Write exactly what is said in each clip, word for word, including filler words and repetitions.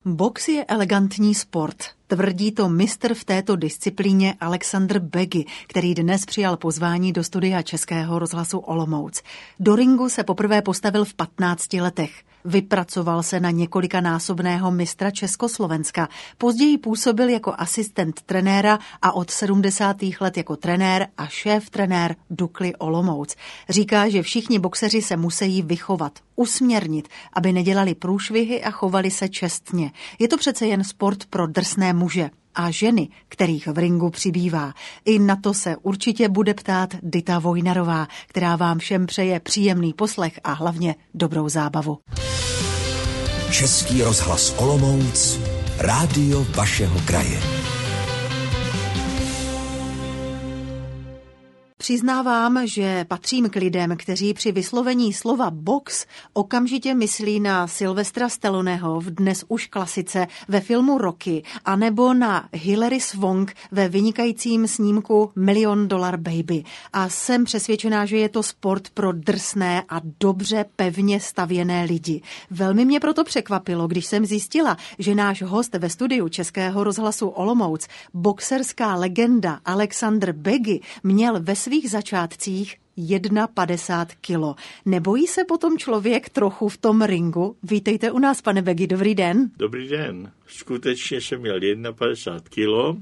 Box je elegantní sport. Tvrdí to mistr v této disciplíně Alexandr Begy, který dnes přijal pozvání do studia Českého rozhlasu Olomouc. Do ringu se poprvé postavil v patnácti letech. Vypracoval se na několikanásobného mistra Československa. Později působil jako asistent trenéra a od sedmdesátých let jako trenér a šéf trenér Dukly Olomouc. Říká, že všichni boxeři se musí vychovat, usměrnit, aby nedělali průšvihy a chovali se čestně. Je to přece jen sport pro drsné muže a ženy, kterých v ringu přibývá. I na to se určitě bude ptát Dita Vojnarová, která vám všem přeje příjemný poslech a hlavně dobrou zábavu. Český rozhlas Olomouc, rádio vašeho kraje. Přiznávám, že patřím k lidem, kteří při vyslovení slova box okamžitě myslí na Sylvestra Stalloneho v dnes už klasice ve filmu Rocky, anebo na Hilary Swank ve vynikajícím snímku Million Dollar Baby. A jsem přesvědčená, že je to sport pro drsné a dobře pevně stavěné lidi. Velmi mě proto překvapilo, když jsem zjistila, že náš host ve studiu Českého rozhlasu Olomouc, boxerská legenda Alexandr Begy, měl ve svých začátcích padesát jedna kilo. Nebojí se potom člověk trochu v tom ringu? Vítejte u nás, pane Begy, dobrý den. Dobrý den. Skutečně jsem měl padesát jedna kilo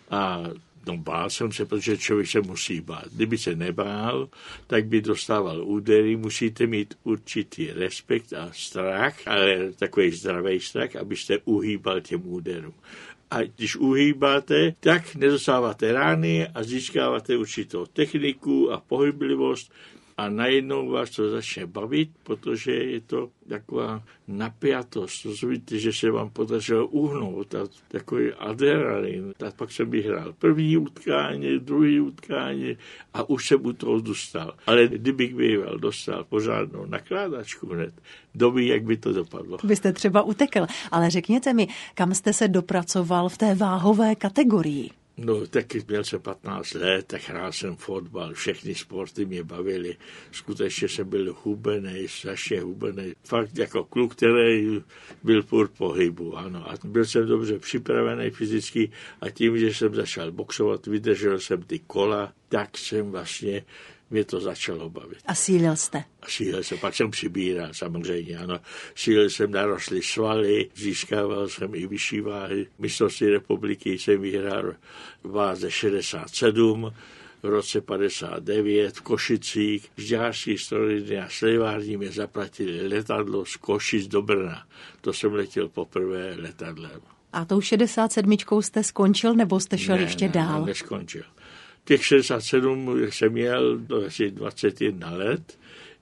a no, bál jsem se, protože člověk se musí bát. Kdyby se nebál, tak by dostával údery. Musíte mít určitý respekt a strach, ale takový zdravý strach, abyste uhýbal těm úderům. A když uhýbáte, tak nedostáváte rány a získáváte určitou techniku a pohyblivost a najednou vás to začne bavit, protože je to taková napjatost. To víte, že se vám podařilo uhnout a takový adrenalin. Tak pak jsem vyhrál první utkání, druhý utkání a už jsem u toho dostal. Ale kdybych vyhrál, dostal pořádnou nakládačku hned, doby, jak by to dopadlo. Byste třeba utekl, ale řekněte mi, kam jste se dopracoval v té váhové kategorii? No, taky měl jsem patnáct let, tak hrál jsem fotbal, všechny sporty mě bavily. Skutečně jsem byl hubený, strašně hubený. Fakt jako kluk, který byl furt pohybu, ano. A byl jsem dobře připravený fyzicky a tím, že jsem začal boxovat, vydržel jsem ty kola, tak jsem vlastně mě to začalo bavit. A sílil jste? A sílil jsem, pak jsem přibíral, samozřejmě, ano. Sílil jsem, narostly svaly, získával jsem i vyšší váhy. Mistrovství republiky jsem vyhrál v váze šedesát sedm, v roce padesát devět v Košicích. Žďářský strojny a slivární mě zaplatili letadlo z Košic do Brna. To jsem letěl poprvé letadlem. A tou šedesát sedmičkou jste skončil, nebo jste šel ne, ještě ne, dál? Ne, neskončil. Těch šedesát sedm jsem měl do asi dvacet jedna let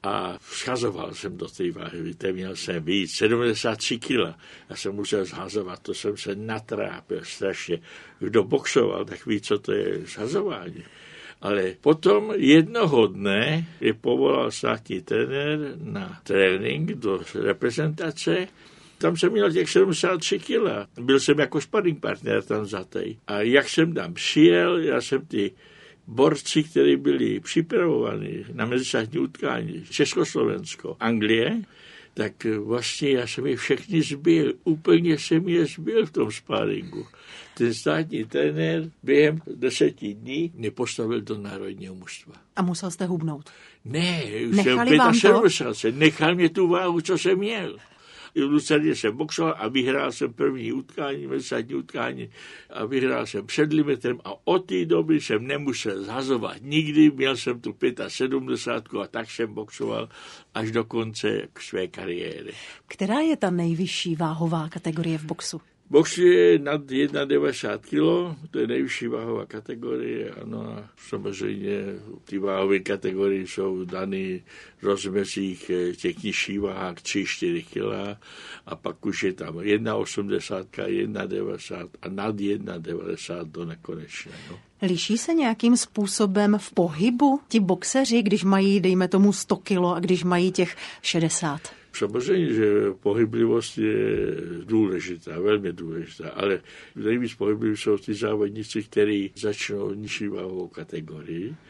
a schazoval jsem do té váhy. Víte, měl jsem víc, sedmdesát tři kila. Já jsem musel zhazovat, to jsem se natrápil strašně. Kdo boxoval, tak ví, co to je shazování. Ale potom jednoho dne je povolal státní trenér na trénink do reprezentace. Tam jsem měl těch sedmdesát tři kila. Byl jsem jako sparring partner tam zatej. A jak jsem tam přijel, já jsem ty borci, kteří byli připravovaní na mezistátní utkání Československo, Anglie, tak vlastně já jsem je všechny zbil. Úplně jsem je zbil v tom sparingu. Ten státní trenér během deseti dní mě postavil do národního mužstva. A musel jste hubnout? Ne, už Nechali jsem vám sedmdesát, nechal mě tu váhu, co jsem měl. V Lucerně jsem boxoval a vyhrál jsem první utkání, mezistátní utkání a vyhrál jsem před limitem a od té doby jsem nemusel zhazovat nikdy, měl jsem tu sedmdesát pět a tak jsem boxoval až do konce své kariéry. Která je ta nejvyšší váhová kategorie v boxu? Box je nad devadesát jedna kilo, to je nejvyšší váhová kategorie, ano, a samozřejmě ty váhové kategorie jsou dané v rozmezích těch nižších váhách tři čtyři kila a pak už je tam jedna osmdesát, jedna devadesát a nad jedna devadesát do nekonečně. No. Liší se nějakým způsobem v pohybu ti boxeři, když mají, dejme tomu, sto kilo a když mají těch šedesát? Samozřejmě, že pohyblivost je důležitá, velmi důležitá, ale nejvíc pohybliví jsou ty závodníci, kteří začnou nižší váhovou kategorii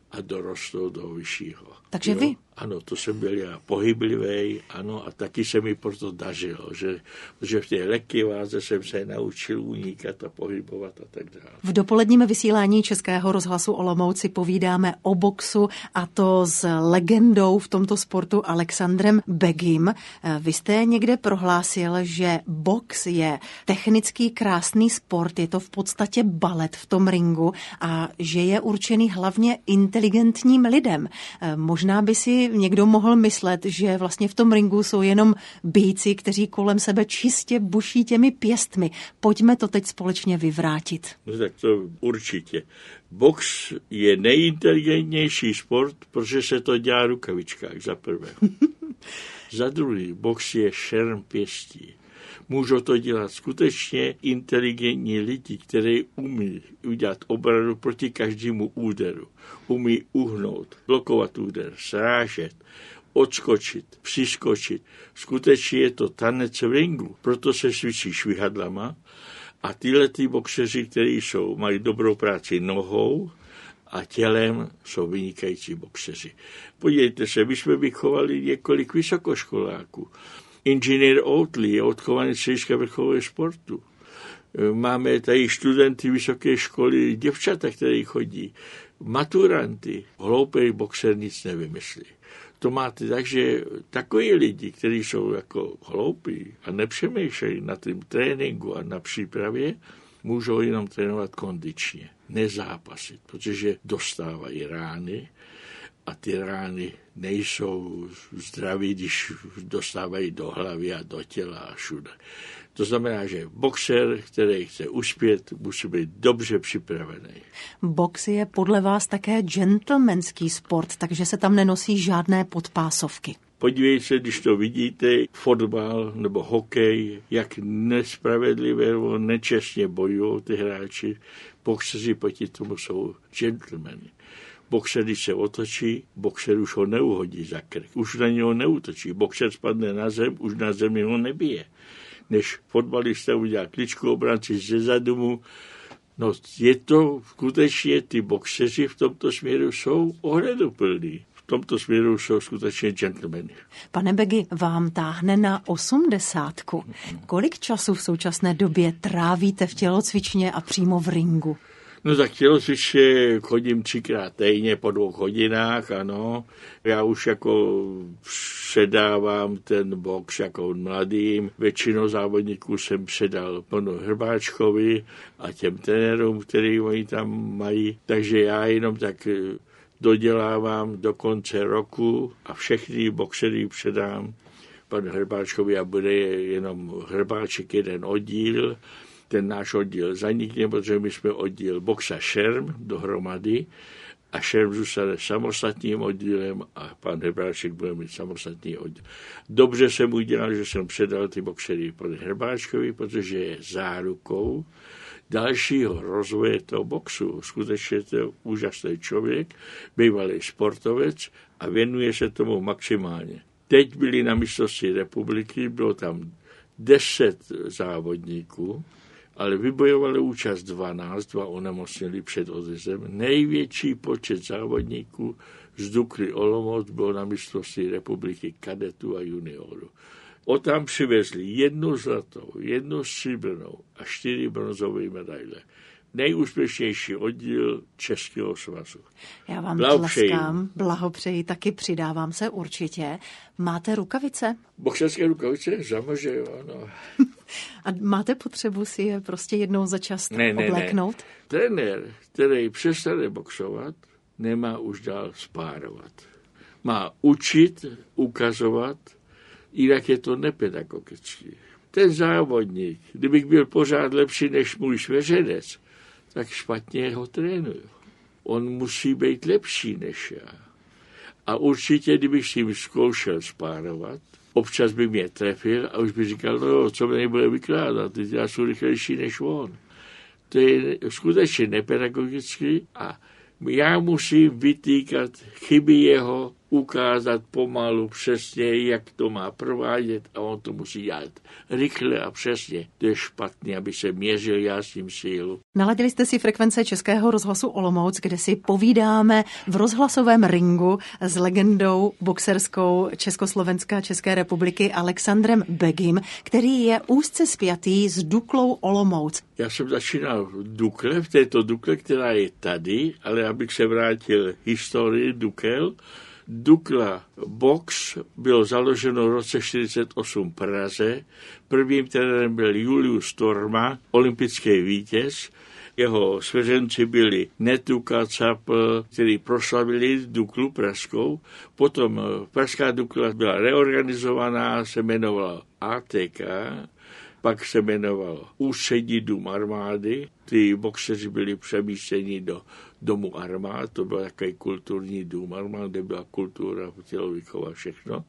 a dorostou do vyššího. Takže jo? vy? Ano, to jsem byl já pohyblivý, ano, a taky se mi proto dařilo, že, že v té lehké váze jsem se naučil unikat a pohybovat a tak dále. V dopoledním vysílání Českého rozhlasu Olomouc si povídáme o boxu, a to s legendou v tomto sportu Alexandrem Begim. Vy jste někde prohlásil, že box je technický krásný sport, je to v podstatě balet v tom ringu a že je určený hlavně inteligentním lidem. Možná by si někdo mohl myslet, že vlastně v tom ringu jsou jenom býci, kteří kolem sebe čistě buší těmi pěstmi. Pojďme to teď společně vyvrátit. No tak to určitě. Box je nejinteligentnější sport, protože se to dělá v rukavičkách, za prvé. Za druhý, box je šerm pěstí. Můžou to dělat skutečně inteligentní lidi, kteří umí udělat obranu proti každému úderu. Umí uhnout, blokovat úder, srážet, odskočit, přiskočit. Skutečně je to tanec v ringu, proto se cvičí švihadlama a tyhle ty boxeři, kteří jsou, mají dobrou práci nohou a tělem, jsou vynikající boxeři. Podívejte se, my jsme vychovali několik vysokoškoláků. Inženýr Oatley je odchovaný střediska vrcholového sportu. Máme tady studenty vysoké školy, děvčata, které chodí, maturanty. Hloupý boxer nic nevymyslí. To máte tak, že takoví lidi, kteří jsou jako hloupí a nepřemýšlejí na tom tréninku a na přípravě, můžou jenom trénovat kondičně, nezápasit, protože dostávají rány a ty rány nejsou zdraví, když dostávají do hlavy a do těla a všude. To znamená, že boxer, který chce uspět, musí být dobře připravený. Box je podle vás také gentlemanský sport, takže se tam nenosí žádné podpásovky. Podívejte se, když to vidíte, fotbal nebo hokej, jak nespravedlivě nebo nečestně bojují ty hráči. Boxeři proti tomu jsou gentlemani. Boxer, když se otočí, boxer už ho neuhodí za krk, už na něho neútočí. Boxer spadne na zem, už na zemi ho nebije. Než fotbalista udělá kličku obranci ze zadumu. No je to skutečně, ty boxeři v tomto směru jsou ohleduplní. V tomto směru jsou skutečně gentlemani. Pane Begi, vám táhne na osmdesátku. Kolik času v současné době trávíte v tělocvičně a přímo v ringu? No tak tělocvičně chodím třikrát týdně po dvou hodinách, ano. Já už jako předávám ten box jako mladým. Většinou závodníků jsem předal panu Hrbáčkovi a těm trenérům, který oni tam mají. Takže já jenom tak dodělávám do konce roku a všechny boxery předám panu Hrbáčkovi a bude jenom Hrbáček jeden oddíl. Ten náš oddíl zanikne, protože my jsme oddíl boxa šerm dohromady a šerm zůstane samostatným oddílem a pan Hrbáček bude mít samostatný oddíl. Dobře jsem udělal, že jsem předal ty boxery panu Hrbáčkovi, protože je zárukou dalšího rozvoje toho boxu. Skutečně to je úžasný člověk, bývalý sportovec a věnuje se tomu maximálně. Teď byli na mistrovství republiky, bylo tam deset závodníků, ale vybojovali účast dvanáct, dva onemocněli před odjezdem. Největší počet závodníků z Dukly Olomouc bylo na mistrovství republiky kadetů a juniorů. O tam přivezli jednu zlatou, jednu stříbrnou a čtyři bronzové medaile. Nejúspěšnější oddíl Českého svazu. Já vám Blahopřeji. tleskám, blahopřeji, taky přidávám se určitě. Máte rukavice? Boxerské rukavice? Samozřejmě, jo, ano. A máte potřebu si je prostě jednou za čas ne, ne, obléknout? Ne. Trenér, který přestane boxovat, nemá už dál spárovat. Má učit, ukazovat, jinak je to nepedagogický. Ten závodník, kdybych byl pořád lepší než můj svěřenec, tak špatně ho trénuju. On musí být lepší než já. A určitě, kdybych si jim zkoušel spárovat, občas by mě trefil a už by říkal, no jo, co mě bude vykládat, teď já jsem rychlejší než on. To je skutečně nepedagogický a já musím vytýkat chyby jeho ukázat pomalu přesně, jak to má provádět a on to musí dělat rychle a přesně. To je špatně, aby se měřil já s tím sílu. Naladili jste si frekvence Českého rozhlasu Olomouc, kde si povídáme v rozhlasovém ringu s legendou boxerskou Československa a České republiky Alexandrem Begim, který je úzce spjatý s Duklou Olomouc. Já jsem začínal v Dukle, v této Dukle, která je tady, ale abych se vrátil historii Dukel. Dukla box bylo založeno v roce čtyřicet osm v Praze. Prvním trenérem byl Julius Torma, olympický vítěz. Jeho svěřenci byli Netuka, Capl, kteří proslavili Duklu pražskou. Potom pražská Dukla byla reorganizovaná, se jmenovala A T K, pak se jmenovalo Ústřední dům armády. Ty boxeři byli přemístěni do domu armád, to byl takový kulturní dům armád, kde byla kultura, tělovýchova, všechno.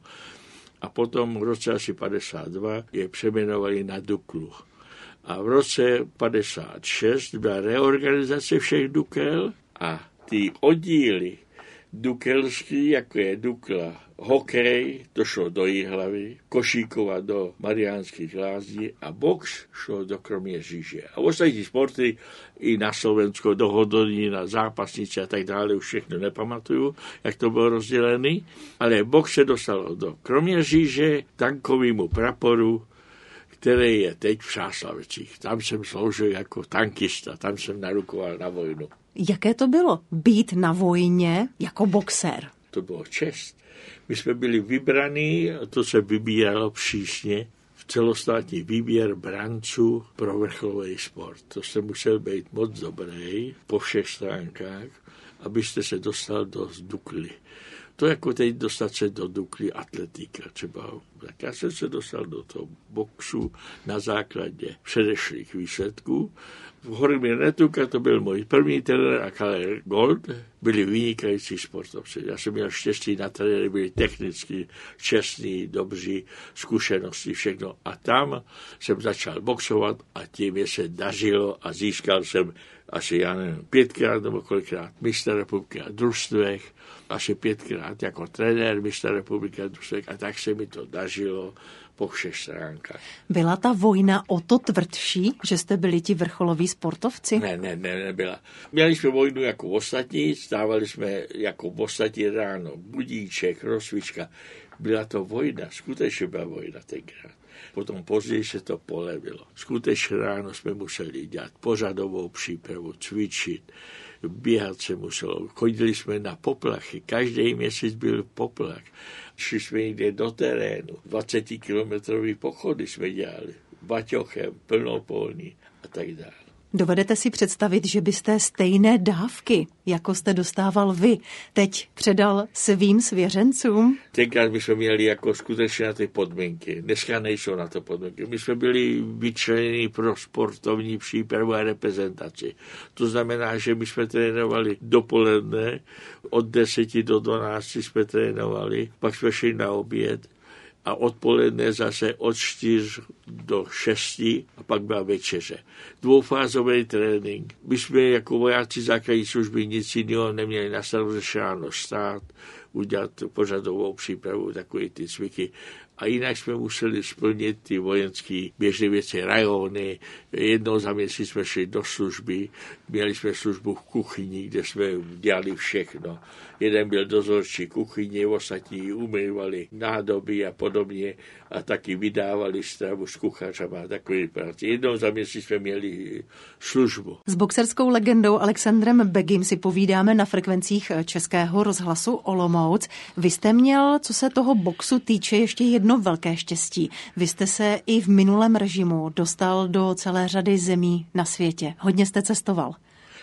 A potom v roce asi padesát dva je přeměnovali na Duklu. A v roce padesát šest byla reorganizace všech Dukel a ty oddíly dukelský, jako je Dukla hokej, to šlo do Jihlavy, Košíkova do Mariánských Lázní a box šlo do Kroměříže. A ostatní sporty i na Slovensko, do Hodonína, zápasnice a tak dále, už všechno nepamatuju, jak to bylo rozdělený, ale box se dostalo do Kroměříže, tankovému praporu, který je teď v Šáslavicích. Tam jsem sloužil jako tankista, tam jsem narukoval na vojnu. Jaké to bylo být na vojně jako boxer? To bylo čest. My jsme byli vybraní, to se vybíralo přísně, v celostátní výběr branců pro vrcholový sport. To jste musel být moc dobrý po všech stránkách, abyste se dostal do Dukly. To jako teď dostat se do Dukly atletika třeba. Tak já jsem se dostal do toho boxu na základě předešlých výsledků. V Hormír Netuka to byl můj první trenér a Kaler Gold. Byli vynikající sportovci. Já jsem měl štěstí na trenéry, byli technicky čestní, dobří, zkušenosti, všechno. A tam jsem začal boxovat a tím je se dařilo a získal jsem asi, já nevím, pětkrát nebo kolikrát mistr republiky a družstvech, asi pětkrát jako trenér mistr republiky a družstvech a tak se mi to dařilo po všech stránkách. Byla ta vojna o to tvrdší, že jste byli ti vrcholoví sportovci? Ne, ne, ne, nebyla. Měli jsme vojnu jako ostatní, stávali jsme jako ostatní ráno, budíček, rozcvička. Byla to vojna, skutečně byla vojna tenkrát. Potom později se to polevilo. Skutečně ráno jsme museli dělat pořadovou přípravu, cvičit, běhat se muselo. Chodili jsme na poplachy, každý měsíc byl poplach. Šli jsme někde do terénu, dvacetikilometrový pochody jsme dělali, baťochem, plnopolní a tak dále. Dovedete si představit, že byste stejné dávky, jako jste dostával vy, teď předal svým svěřencům? Tenkrát my jsme měli jako skutečně na ty podmínky. Dneska nejsou na to podmínky. My jsme byli vyčleněni pro sportovní přípravu a reprezentaci. To znamená, že my jsme trénovali dopoledne, od deseti do dvanácti jsme trénovali, pak jsme šli na oběd, a odpoledne zase od čtyř do šesti a pak byla večeře. Dvoufázový trénink. My jsme jako vojáci základní služby nic jiného neměli na starosti ráno stát, udělat pořadovou přípravu, takové ty cviky. A jinak jsme museli splnit ty vojenské běžné věci, rajony. Jednou za měsíc jsme šli do služby, měli jsme službu v kuchyni, kde jsme dělali všechno. Jeden byl dozorčí kuchyně, ostatní umývali nádoby a podobně a taky vydávali stravu s kuchařama a takové práce. Jednou za měsíc jsme měli službu. S boxerskou legendou Alexandrem Begim si povídáme na frekvencích Českého rozhlasu Olomouc. Vy jste měl, co se toho boxu týče, ještě jedno velké štěstí. Vy jste se i v minulém režimu dostal do celé řady zemí na světě. Hodně jste cestoval.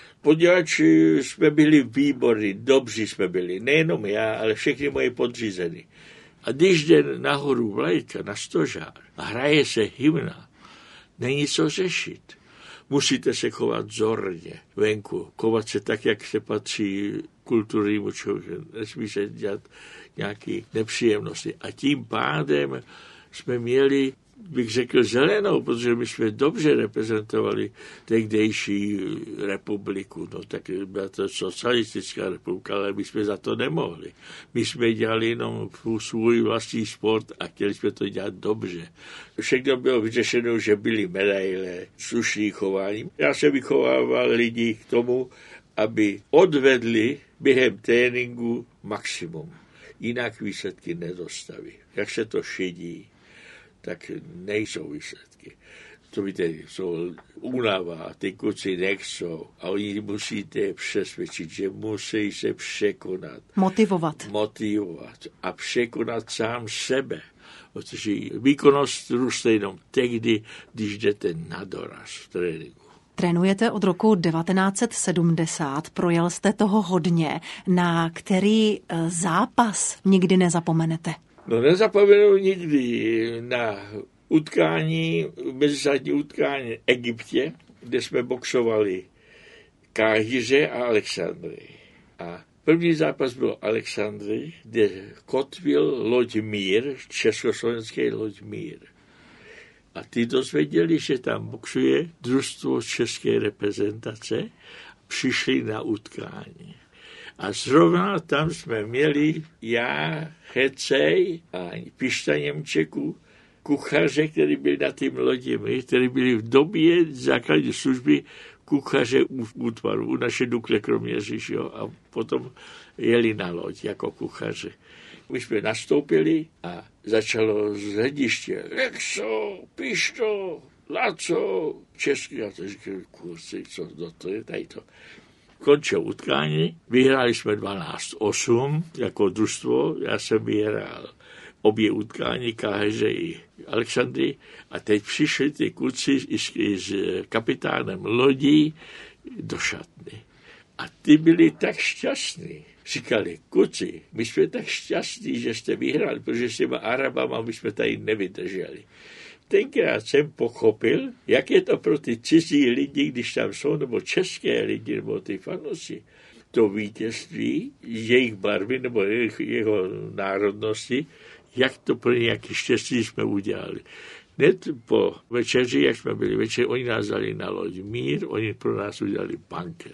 Podělači jsme byli výborní, dobří jsme byli. Nejenom já, ale všechny moje podřízeny. A když jde nahoru vlajka na stožár a hraje se hymna, není co řešit. Musíte se chovat zorně venku, chovat se tak, jak se patří kulturnímu člověku. Nesmí se dělat nějaké nepříjemnosti. A tím pádem jsme měli bych řekl zelenou, protože my jsme dobře reprezentovali tehdejší republiku. No tak byla to socialistická republika, ale my jsme za to nemohli. My jsme dělali jenom svůj vlastní sport a chtěli jsme to dělat dobře. Všechno bylo vyřešeno, že byly medaile, slušný chování. Já jsem vychovával lidi k tomu, aby odvedli během tréninku maximum. Jinak výsledky nedostaví. Jak se to šidí, tak nejsou výsledky. To víte, jsou únava, ty kluci nechcou a oni musíte přesvědčit, že musí se překonat. Motivovat. Motivovat a překonat sám sebe. Protože výkonnost roste jenom tehdy, když jdete na doraz v tréninku. Trénujete od roku devatenáct set sedmdesát, projel jste toho hodně. Na který zápas nikdy nezapomenete? No nezapomenu nikdy na utkání, mezistátní utkání v Egyptě, kde jsme boxovali Káhiře a Alexandrii. A první zápas byl Alexandrii, kde kotvil loď Mír, československý loď Mír. A ty dozvěděli, že tam boxuje družstvo české reprezentace, přišli na utkání. A zrovna tam jsme měli já, Hecej a Pišta Němčeku, kuchaře, který byli na tým loděmi, který byli v době základní služby kuchaře u útvaru, u naše Dukle Kroměříž, jo, a potom jeli na loď jako kuchaře. My jsme nastoupili a začalo z hlediště Lexo, Pišto, Laco, český, a to říkali, kurci, co to je tady to. Končil utkání, vyhráli jsme dvanáct osm jako družstvo, já jsem vyhrál obě utkání, Káheře i Alexandrii, a teď přišli ty kluci s kapitánem lodí do šatny. A ty byli tak šťastní. Říkali, kluci, my jsme tak šťastní, že jste vyhrali, protože s těma Arabama my jsme tady nevydrželi. Tenkrát jsem pochopil, jak je to pro ty cizí lidi, když tam jsou, nebo české lidi, nebo ty fanoušci. To vítězství, jejich barvy, nebo jejich, jeho národnosti, jak to pro nějaké štěstí jsme udělali. Hned po večeři, jak jsme byli večer, oni nás dali na loď Mír, oni pro nás udělali banket.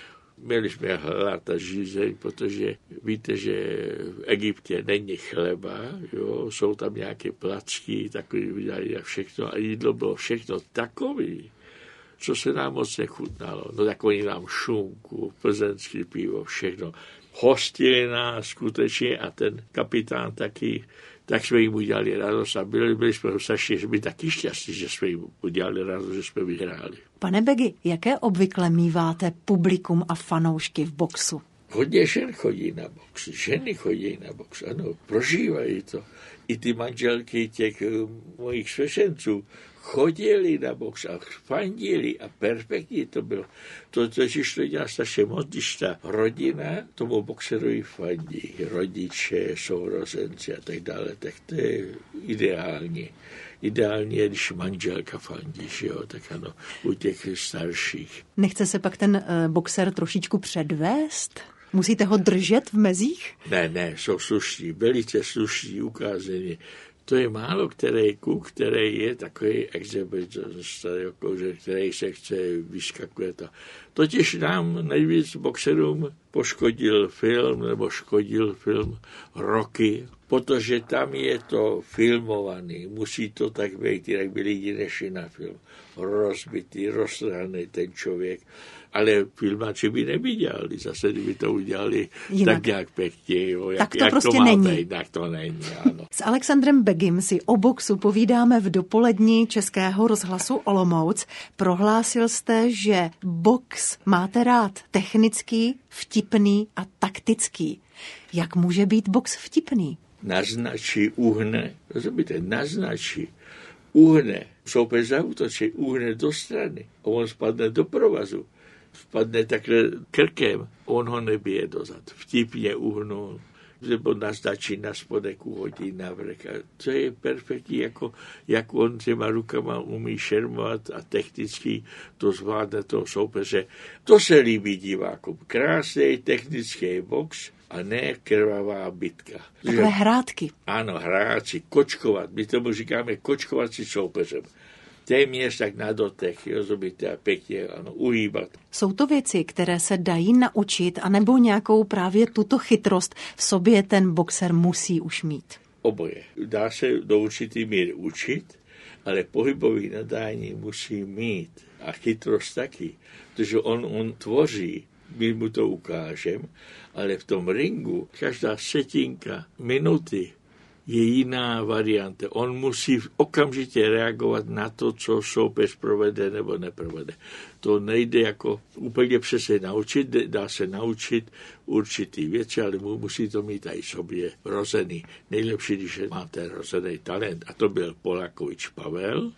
Měli jsme hlad a žízeň, protože víte, že v Egyptě není chleba, jo, jsou tam nějaké placky, takový udělali a všechno, a jídlo bylo všechno takový, co se nám moc nechutnalo. No tak oni nám šunku, plzeňský pivo, všechno. Hostili nás skutečně a ten kapitán taky, tak jsme jim udělali radost a byli, byli jsme strašně, že by taky šťastní, že jsme jim udělali radost, že jsme vyhráli. Pane Begi, jaké obvykle míváte publikum a fanoušky v boxu? Hodně žen chodí na box, ženy chodí na box, ano, prožívají to. I ty manželky těch mojich svěšenců chodili na box a fandili a perfektně to bylo. To totiž to dělá strašně moc, když ta rodina tomu boxerovi fandí, rodiče, sourozenci a tak dále, tak to je ideální. Ideální je, když manželka fandíš, jo, tak ano, u těch starších. Nechce se pak ten uh, boxer trošičku předvést? Musíte ho držet v mezích? Ne, ne, jsou slušní, velice slušní, ukázení. To je málo který kluk, který je takový exhibicionista, jako, který se chce vyskakovat. Totiž nám nejvíc boxerům poškodil film, nebo škodil film Rocky, protože tam je to filmovaný, musí to tak být, jinak by lidi nešli na film. Rozbitý, roztrhaný ten člověk. Ale filmači by neviděli, zase kdyby to udělali jinak. Tak jak pěkně, jo, jak, tak to jak prostě to má není. Být, tak to není, ano. S Alexandrem Begim si o boxu povídáme v dopolední Českého rozhlasu Olomouc. Prohlásil jste, že box máte rád technický, vtipný a taktický. Jak může být box vtipný? Naznačí, uhne, rozumíte, naznačí, uhne, soupeř zaútočí, uhne do strany a on spadne do provazu. Spadne takhle krkem, on ho nebije dozad. Vtipně uhnul, nebo naznačí na spodek, uhodí navrch. A to je perfektní, jako, jak on těma rukama umí šermovat a technicky to zvládne toho soupeře. To se líbí divákům. Krásný technický box a ne krvavá bitka. Takové hrátky. Ano, hrátci, kočkovat. My tomu říkáme kočkovat si soupeřem. Téměř tak na dotek, rozumíte, a pěkně, ano, uhýbat. Jsou to věci, které se dají naučit, anebo nějakou právě tuto chytrost v sobě ten boxer musí už mít? Oboje. Dá se do určitý míry učit, ale pohybový nadání musí mít. A chytrost taky, protože on, on tvoří, my mu to ukážeme, ale v tom ringu každá setinka minuty je jiná varianta. On musí okamžitě reagovat na to, co soupeř provede nebo neprovede. To nejde jako úplně přesně naučit, dá se naučit určitý věci, ale musí to mít i sobě rozený. Nejlepší, když máte rozený talent. A to byl Polakovič Pavel,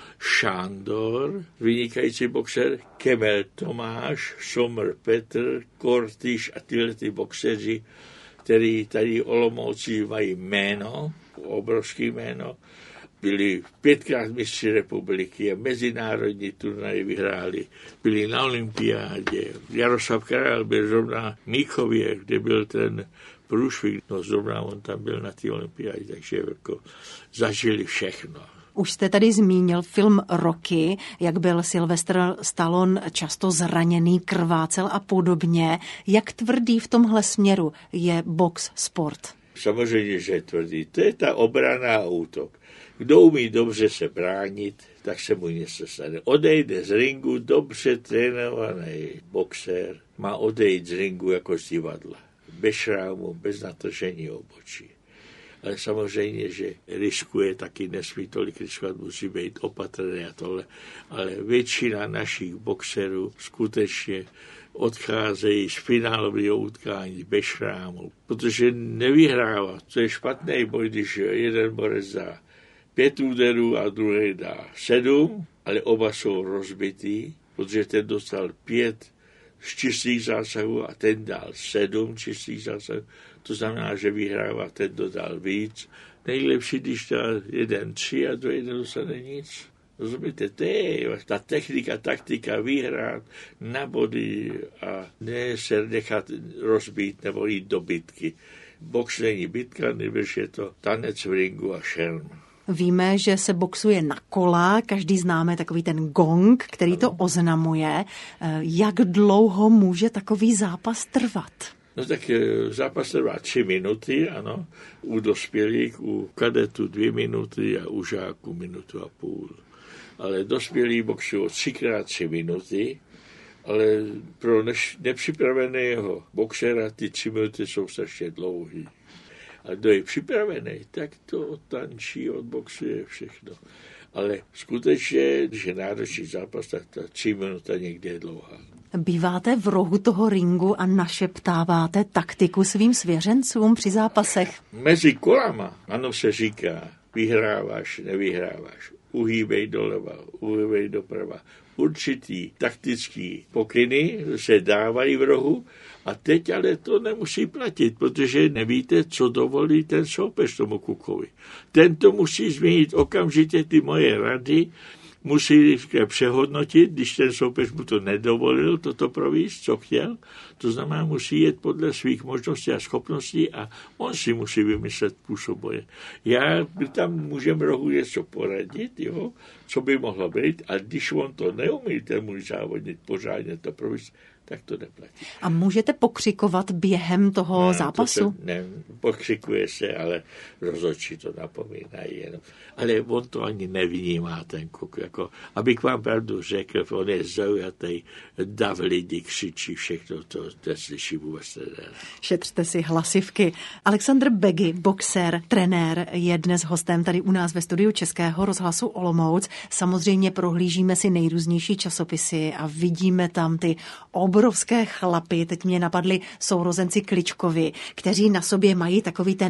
Šándor, vynikající boxer, Kemel Tomáš, Sommer Petr, Kortyš a tyhle ty boxeři, který tady Olomouci mají jméno, obrovský jméno, byli pětkrát mistři republiky a mezinárodní turnaje vyhráli. Byli na olympiádě. Jaroslav Král byl zrovna v Míchově, kde byl ten průšvih. No zrovna on tam byl na té olympiádě, takže jako zažili všechno. Už jste tady zmínil film Rocky, jak byl Sylvester Stallone často zraněný, krvácel a podobně. Jak tvrdý v tomhle směru je box sport? Samozřejmě, že je tvrdý. To je ta obrana a útok. Kdo umí dobře se bránit, tak se mu něco stane. Odejde z ringu dobře trénovaný boxer, má odejít z ringu jako z divadla. Bez šrámu, bez natržení obočí. Ale samozřejmě, že riskuje, taky nesmí tolik riskovat, musí být opatrný a tohle. Ale většina našich boxerů skutečně odcházejí z finálového utkání bez šrámu, protože nevyhrává. To je špatný boj, když jeden borec dá pět úderů a druhý dá sedm, ale oba jsou rozbitý, protože ten dostal pět z čistých zásahů a ten dal sedm čistých zásahů. To znamená, že vyhrává ten, dodal víc. Nejlepší, když dá jeden tři a druhý nedostane nic. Rozumíte, to je ta technika, taktika vyhrát na body a ne se nechat rozbít nebo jít do bitky. Box není bitka, než je to tanec v ringu a šelm. Víme, že se boxuje na kola, každý známe takový ten gong, který to oznamuje. Jak dlouho může takový zápas trvat? No tak zápas trvá tři minuty, ano, u dospělých, u kadetů dvě minuty a u žáků minutu a půl. Ale dospělí boxují třikrát tři minuty, ale pro než, nepřipraveného boxera ty tři minuty jsou strašně dlouhý. A kdo je připravený, tak to odtančí, odboxuje všechno. Ale skutečně, když je náročný zápas, tak ta tři minuta někde je dlouhá. Býváte v rohu toho ringu a našeptáváte taktiku svým svěřencům při zápasech? Mezi kolama, ano, se říká, vyhráváš, nevyhráváš, uhýbej doleva, uhýbej doprava. Určitý taktický pokyny se dávají v rohu a teď ale to nemusí platit, protože nevíte, co dovolí ten soupeř tomu kukovi. Ten to musí změnit okamžitě ty moje rady, musí přehodnotit, když ten soupeř mu to nedovolil, toto províst, co chtěl. To znamená, musí jet podle svých možností a schopností a on si musí vymyslet způsob boje. Já tam můžem rohu něco poradit, jo, co by mohlo být, a když on to neumí, ten můj závodník pořádně to províst, tak to neplatí. A můžete pokřikovat během toho no, zápasu? To se, ne, pokřikuje se, ale rozhodčí to napomínají jenom. Ale on to ani nevnímá, ten kuk. Jako, abych vám pravdu řekl, on je zaujatý, dav lidi křičí, všechno to, to slyší vůbec trenér. Šetřte si hlasivky. Alexandr Begy, boxer, trenér, je dnes hostem tady u nás ve studiu Českého rozhlasu Olomouc. Samozřejmě prohlížíme si nejrůznější časopisy a vidíme tam ty obrovské chlapy, teď mě napadli sourozenci Kličkovi, kteří na sobě mají takový ten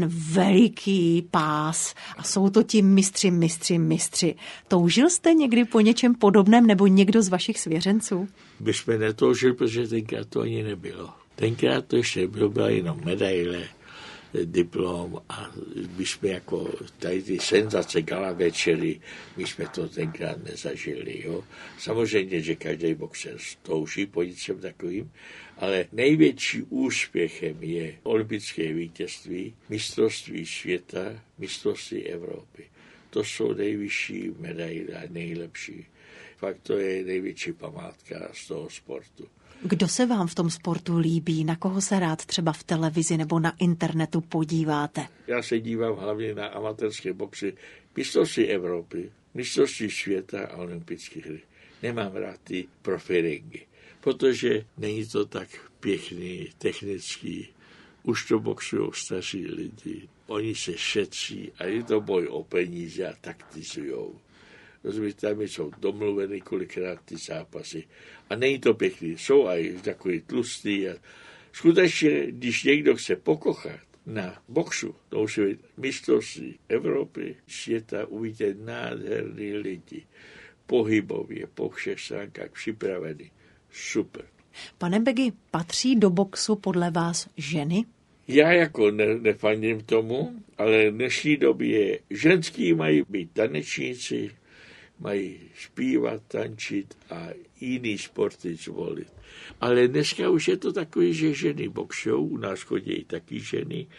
veliký pás a jsou to ti mistři, mistři, mistři. Toužil jste někdy po něčem podobném nebo někdo z vašich svěřenců? My jsme netoužili, protože tenkrát to ani nebylo. Tenkrát to ještě nebylo, byla jenom medaile diplom a my jsme jako tady ty senzace gala večery, my jsme to tenkrát nezažili. Jo. Samozřejmě, že každý boxer touží po něčem takovým, ale největší úspěchem je olympické vítězství, mistrovství světa, mistrovství Evropy. To jsou nejvyšší medaile, nejlepší. Fakt to je největší památka z toho sportu. Kdo se vám v tom sportu líbí? Na koho se rád třeba v televizi nebo na internetu podíváte? Já se dívám hlavně na amatérské boxy, mistrovství Evropy, mistrovství světa a olympijské hry. Nemám rád ty profiringy, protože není to tak pěkný, technický. Už to boxují staří lidi. Oni se šetří a je to boj o peníze a taktizujou. Rozumíte, tam jsou domluveny kolikrát ty zápasy. A není to pěkný. Jsou aj takový tlustý. A skutečně, když někdo chce pokochat na boxu, to musí být mistrovství Evropy, světa, uvidíte nádherný lidi. Pohybově, po všech stránkách připraveny. Super. Pane Begi, patří do boxu podle vás ženy? Já jako ne, nefandím tomu, ale v dnešní době ženský mají být tanečníci, mají zpívat, tančit a jiný sporty zvolit. Ale dneska už je to takový, že ženy boxujou, u nás chodí taky ženy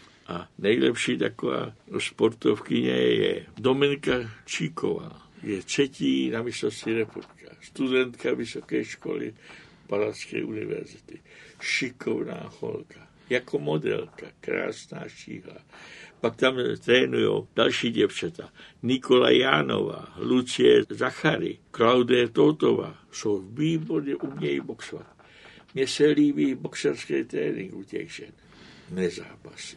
a nejlepší taková sportovkyně je Dominika Číková. Je třetí na mistrovství republiky, studentka vysoké školy Palacké univerzity. Šikovná holka, jako modelka, krásná štíhla. Pak tam trénujou další děvčata. Nikola Jánová, Lucie Zachary, Klaudie Toutová. Jsou výborně, umějí boxovat. Mně se líbí boxerský trénink u těch žen. Nezápasy.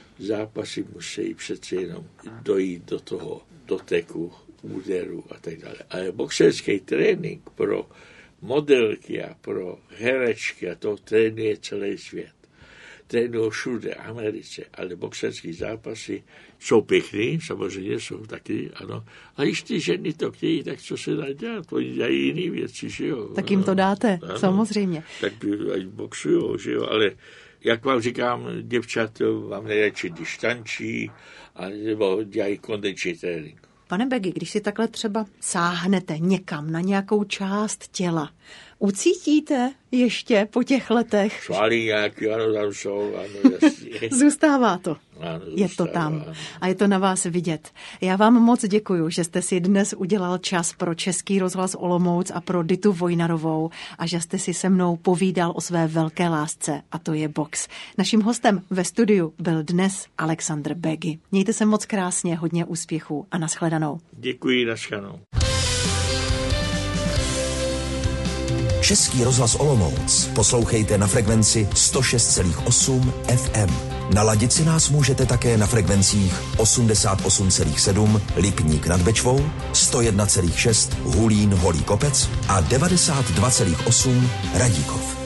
Zápasy musí přece jenom dojít do toho doteku, úderu a tak dále. Ale boxerský trénink pro modelky a pro herečky a to trénuje celý svět. Trénují všude, Americe, ale boxerské zápasy jsou pěkný, samozřejmě jsou taky, ano. A když ty ženy to chtějí, tak co se dá dělat? Oni dělají jiné věci, že jo? Tak jim to dáte, ano, samozřejmě. Tak ať boxujou, že jo, ale jak vám říkám, děvčat vám nejradši, když tančí, a nebo dělají kondiční trénink. Pane Begi, když si takhle třeba sáhnete někam na nějakou část těla, ucítíte ještě po těch letech? Svaly nějaký, ano, tam jsou, ano, jasně. Zůstává to. Ano, je zůstává, to tam ano. A je to na vás vidět. Já vám moc děkuju, že jste si dnes udělal čas pro Český rozhlas Olomouc a pro Ditu Vojnarovou a že jste si se mnou povídal o své velké lásce, a to je box. Naším hostem ve studiu byl dnes Alexandr Begi. Mějte se moc krásně, hodně úspěchů a nashledanou. Děkuji, nashledanou. Český rozhlas Olomouc poslouchejte na frekvenci sto šest celá osm F M. Naladit si nás můžete také na frekvencích osmdesát osm celá sedm Lipník nad Bečvou, sto jedna celá šest Hulín Holý Kopec a devadesát dva celá osm Radíkov.